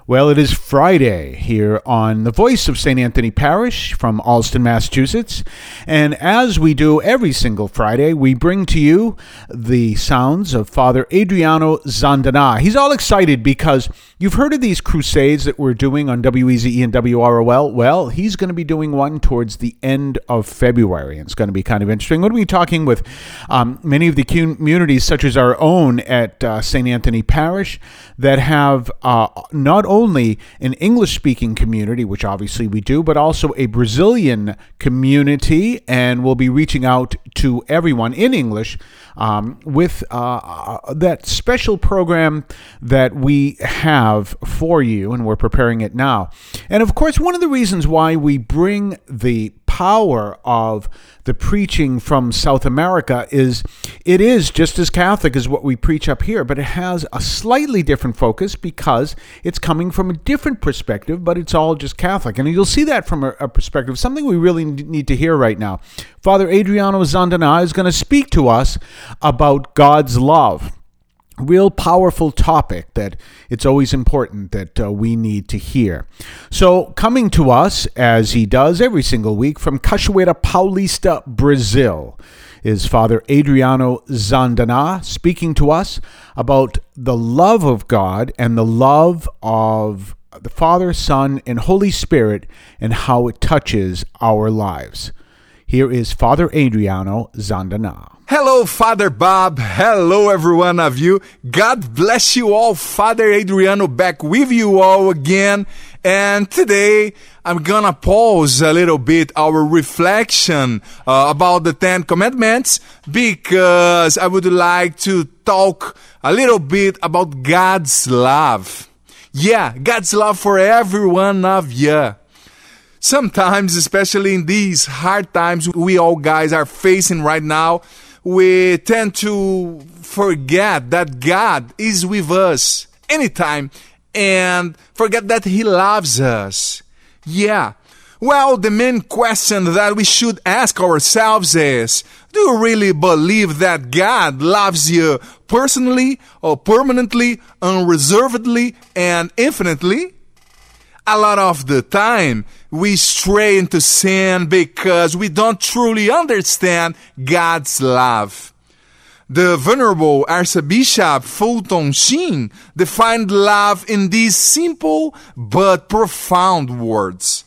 Well, it is Friday here on the Voice of St. Anthony Parish from Allston, Massachusetts. And as we do every single Friday, we bring to you the sounds of Father Adriano Zandana. He's all excited because you've heard of these crusades that we're doing on WEZE and WROL. Well, he's going to be doing one towards the end of February. It's going to be kind of interesting. We're going to be talking with many of the communities, such as our own at St. Anthony Parish, that have not only an English-speaking community, which obviously we do, but also a Brazilian community, and we'll be reaching out to everyone in English with that special program that we have for you, and we're preparing it now. And of course, one of the reasons why we bring the power of the preaching from South America is it is just as Catholic as what we preach up here, but it has a slightly different focus because it's coming from a different perspective, but it's all just Catholic. And you'll see that from a perspective, something we really need to hear right now. Father Adriano Zandana is going to speak to us about God's love. Real powerful topic that it's always important that we need to hear. So coming to us, as he does every single week, from Cachoeira Paulista, Brazil, is Father Adriano Zandana speaking to us about the love of God and the love of the Father, Son, and Holy Spirit and how it touches our lives. Here is Father Adriano Zandana. Hello, Father Bob. Hello, every one of you. God bless you all. Father Adriano back with you all again. And today, I'm gonna pause a little bit our reflection about the Ten Commandments because I would like to talk a little bit about God's love. Yeah, God's love for every one of you. Sometimes, especially in these hard times we all guys are facing right now, we tend to forget that God is with us anytime and forget that He loves us. Yeah. Well, the main question that we should ask ourselves is, do you really believe that God loves you personally or permanently, unreservedly, and infinitely? A lot of the time, we stray into sin because we don't truly understand God's love. The Venerable Archbishop Fulton Sheen defined love in these simple but profound words.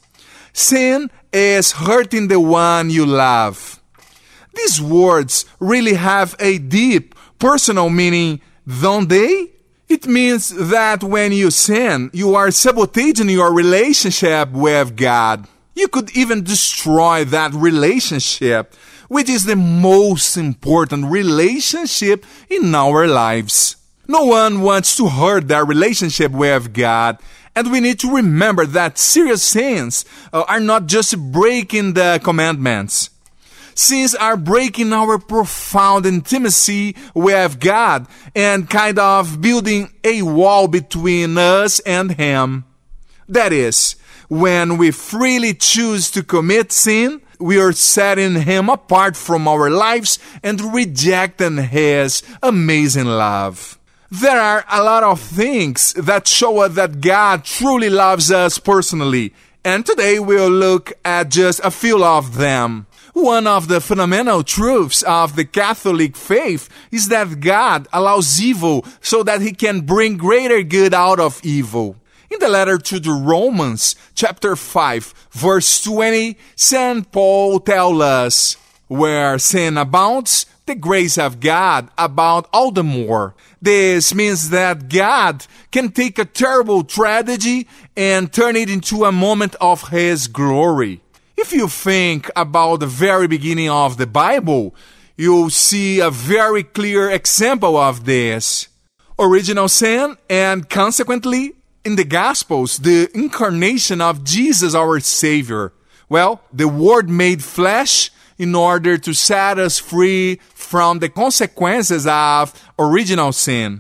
Sin is hurting the one you love. These words really have a deep personal meaning, don't they? It means that when you sin, you are sabotaging your relationship with God. You could even destroy that relationship, which is the most important relationship in our lives. No one wants to hurt their relationship with God, and we need to remember that serious sins are not just breaking the commandments. Sins are breaking our profound intimacy with God and kind of building a wall between us and Him. That is, when we freely choose to commit sin, we are setting Him apart from our lives and rejecting His amazing love. There are a lot of things that show us that God truly loves us personally, and today we'll look at just a few of them. One of the fundamental truths of the Catholic faith is that God allows evil so that He can bring greater good out of evil. In the letter to the Romans, chapter 5, verse 20, St. Paul tells us, where sin abounds, the grace of God abounds all the more. This means that God can take a terrible tragedy and turn it into a moment of His glory. If you think about the very beginning of the Bible, you'll see a very clear example of this. Original sin and consequently, in the Gospels, the incarnation of Jesus our Savior. Well, the Word made flesh in order to set us free from the consequences of original sin.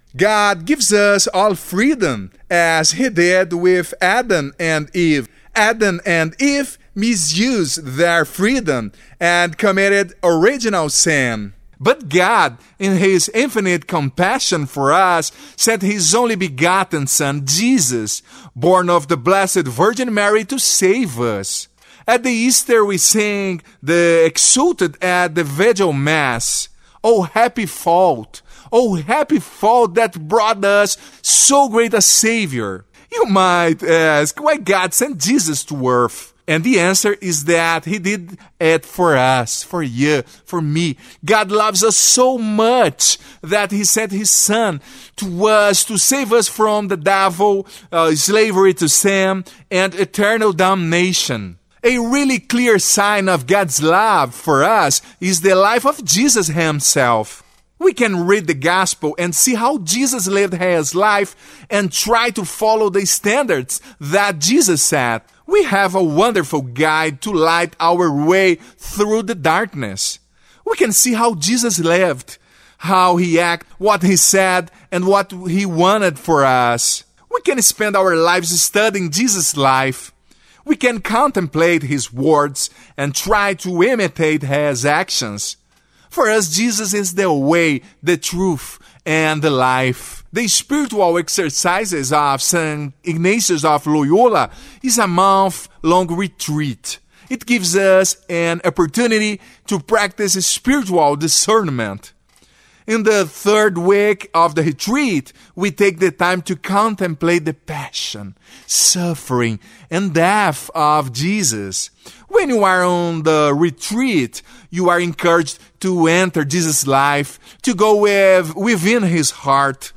God gives us all freedom as He did with Adam and Eve. Adam and Eve misused their freedom and committed original sin. But God, in His infinite compassion for us, sent His only begotten Son, Jesus, born of the Blessed Virgin Mary, to save us. At the Easter we sing the exulted at the Vigil Mass. Oh happy fault! Oh happy fault that brought us so great a Savior! You might ask why God sent Jesus to earth. And the answer is that He did it for us, for you, for me. God loves us so much that He sent His Son to us to save us from the devil, slavery to sin, and eternal damnation. A really clear sign of God's love for us is the life of Jesus Himself. We can read the gospel and see how Jesus lived His life and try to follow the standards that Jesus set. We have a wonderful guide to light our way through the darkness. We can see how Jesus lived, how He acted, what He said, and what He wanted for us. We can spend our lives studying Jesus' life. We can contemplate His words and try to imitate His actions. For us, Jesus is the way, the truth, and the life. The spiritual exercises of St. Ignatius of Loyola is a month-long retreat. It gives us an opportunity to practice spiritual discernment. In the third week of the retreat, we take the time to contemplate the passion, suffering, and death of Jesus. When you are on the retreat, you are encouraged to enter Jesus' life, to go within His heart,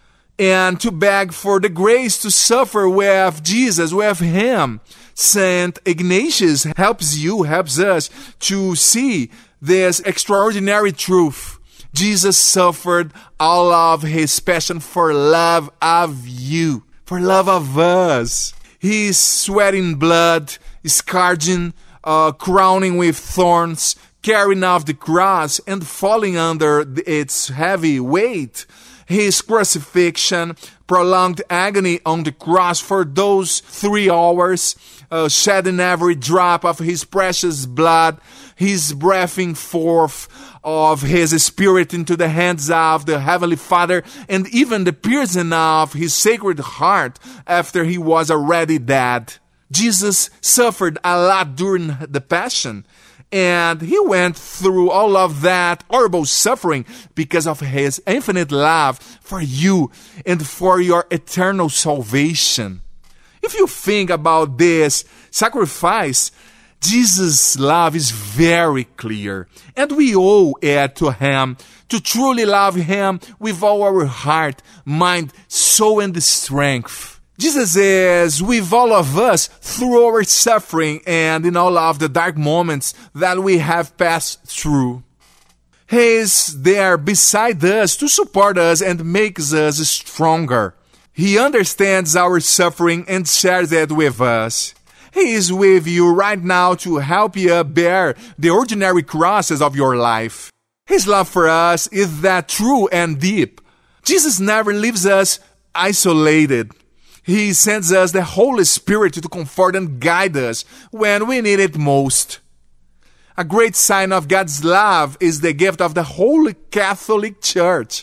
and to beg for the grace to suffer with Jesus, with Him. St. Ignatius helps us to see this extraordinary truth. Jesus suffered all of His passion for love of you, for love of us. He sweating blood, scourging, crowning with thorns, carrying off the cross and falling under its heavy weight. His crucifixion, prolonged agony on the cross for those 3 hours, shedding every drop of His precious blood, His breathing forth of His Spirit into the hands of the Heavenly Father, and even the piercing of His Sacred Heart after He was already dead. Jesus suffered a lot during the Passion, and He went through all of that horrible suffering because of His infinite love for you and for your eternal salvation. If you think about this sacrifice, Jesus' love is very clear, and we owe it to Him to truly love Him with all our heart, mind, soul, and strength. Jesus is with all of us through our suffering and in all of the dark moments that we have passed through. He is there beside us to support us and makes us stronger. He understands our suffering and shares it with us. He is with you right now to help you bear the ordinary crosses of your life. His love for us is that true and deep. Jesus never leaves us isolated. He sends us the Holy Spirit to comfort and guide us when we need it most. A great sign of God's love is the gift of the Holy Catholic Church.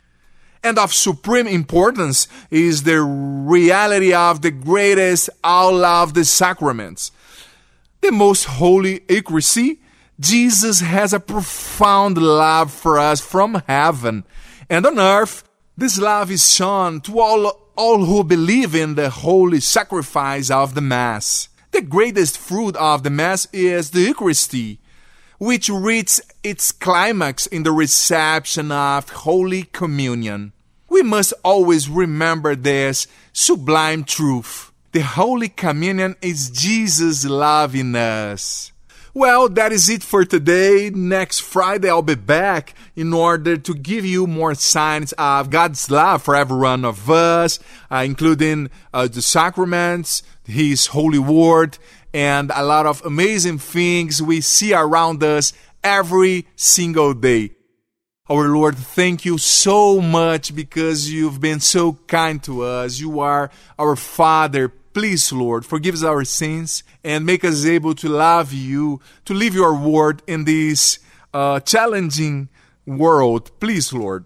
And of supreme importance is the reality of the greatest all of the sacraments. The most holy Eucharist. Jesus has a profound love for us from heaven. And on earth, this love is shown to all who believe in the holy sacrifice of the Mass. The greatest fruit of the Mass is the Eucharist, which reaches its climax in the reception of Holy Communion. We must always remember this sublime truth. The Holy Communion is Jesus' love in us. Well, that is it for today. Next Friday, I'll be back in order to give you more signs of God's love for every one of us, including the sacraments, His holy word, and a lot of amazing things we see around us every single day. Our Lord, thank you so much because you've been so kind to us. You are our Father. Please, Lord, forgive us our sins and make us able to love you, to live your word in this challenging world. Please, Lord,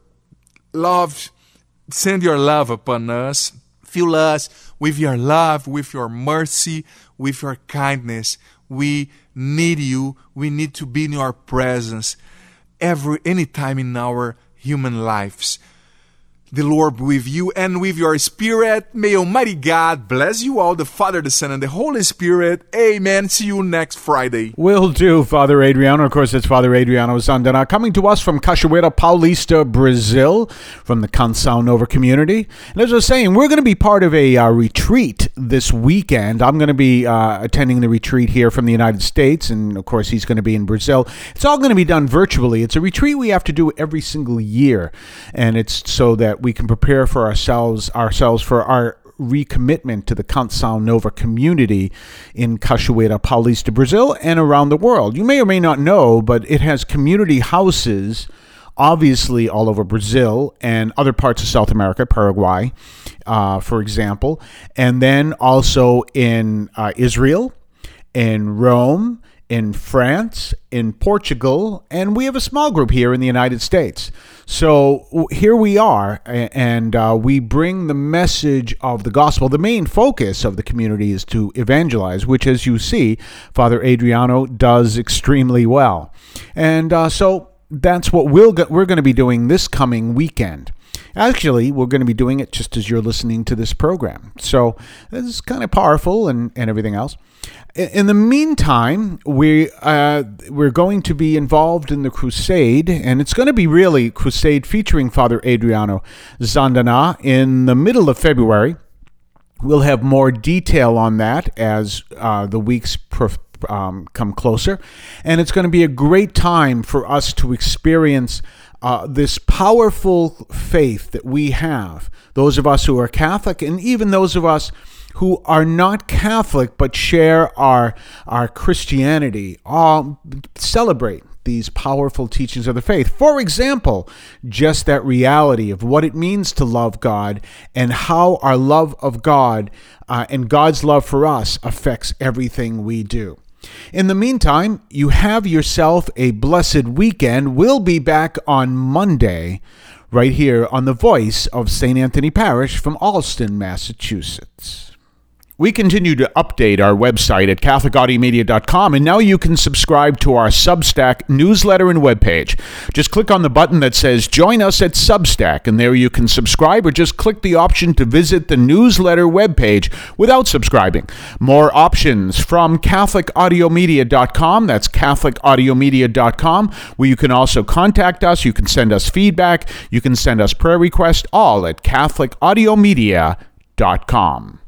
send your love upon us. Fill us with your love, with your mercy, with your kindness. We need you. We need to be in your presence any time in our human lives. The Lord with you and with your spirit. May Almighty God bless you all, the Father, the Son, and the Holy Spirit. Amen. See you next Friday. Will do, Father Adriano. Of course, it's Father Adriano Zandana, coming to us from Cachoeira Paulista, Brazil, from the Canção Nova community. And as I was saying, we're going to be part of a retreat this weekend. I'm going to be attending the retreat here from the United States, and of course, he's going to be in Brazil. It's all going to be done virtually. It's a retreat we have to do every single year, and it's so that we can prepare for ourselves for our recommitment to the Canção Nova community in Cachoeira Paulista, Brazil, and around the world. You may or may not know, but it has community houses, obviously all over Brazil and other parts of South America, Paraguay, for example, and then also in Israel, in Rome, in France, in Portugal, and we have a small group here in the United States. So here we are, and we bring the message of the gospel. The main focus of the community is to evangelize, which, as you see, Father Adriano does extremely well. And so that's what we're going to be doing this coming weekend. Actually, we're going to be doing it just as you're listening to this program. So this is kind of powerful and everything else. In the meantime, we're going to be involved in the crusade, and it's going to be really a crusade featuring Father Adriano Zandana in the middle of February. We'll have more detail on that as the weeks come closer, and it's going to be a great time for us to experience this powerful faith that we have, those of us who are Catholic, and even those of us who are not Catholic but share our Christianity, celebrate these powerful teachings of the faith. For example, just that reality of what it means to love God and how our love of God and God's love for us affects everything we do. In the meantime, you have yourself a blessed weekend. We'll be back on Monday right here on the Voice of St. Anthony Parish from Allston, Massachusetts. We continue to update our website at CatholicAudiomedia.com, and now you can subscribe to our Substack newsletter and webpage. Just click on the button that says Join Us at Substack, and there you can subscribe, or just click the option to visit the newsletter webpage without subscribing. More options from CatholicAudiomedia.com. That's CatholicAudiomedia.com, where you can also contact us. You can send us feedback. You can send us prayer requests, all at CatholicAudiomedia.com.